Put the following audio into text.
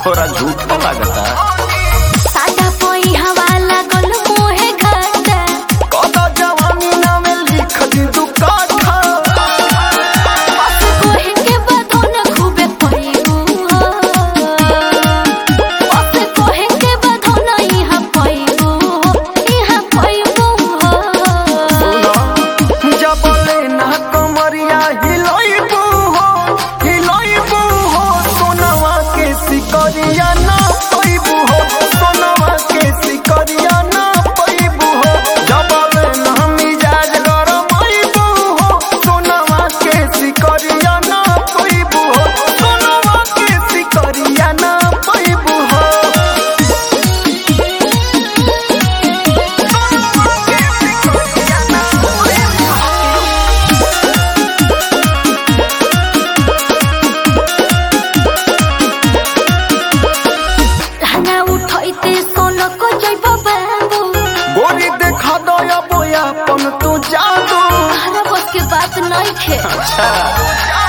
थोड़ा झूठ तो लगता सादा पोई हवाला गोल मोहे घाटा कदा जवानी ना में लिख दी तू काठा बस कोहे के बधन खूबे पईबू हो बस कोहे के बधन इहा पईबू हो सुनो जब ले ना कमरिया हिलाइबू हो सोनवा के सिकरिया ना पईबू हो सोनवा के सिकरिया ना पईबू हो जब ले ना मिजाज गरम आइबू हो सोनवा के सिकरिया ना पईबू हो सोनवा के सिकरिया ना पईबू हो लहंगा उठैते सोनो को जइब बाबू गोरी देखा दया बोया पन तू जादू हर बस के बात नहीं खे अच्छा